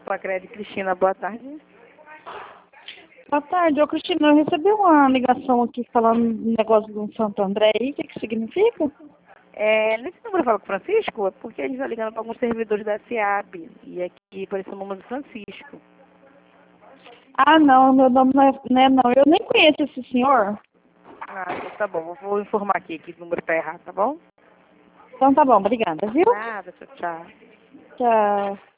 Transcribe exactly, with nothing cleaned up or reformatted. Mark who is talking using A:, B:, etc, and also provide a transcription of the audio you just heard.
A: Pacred, Cristina, boa tarde.
B: Boa tarde, ô Cristina, eu recebi uma ligação aqui falando um negócio de um Santo André aí, o que que significa?
A: É, nesse número eu falo com o Francisco, é porque a gente está ligando para alguns servidores da SEAB, e aqui apareceu o número do Francisco.
B: Ah, não, meu nome não é, não é não, eu nem conheço esse senhor.
A: Ah, então tá bom, eu vou informar aqui que o número está errado, tá bom?
B: Então tá bom, obrigada, viu?
A: Nada, tchau, tchau.
B: Tchau.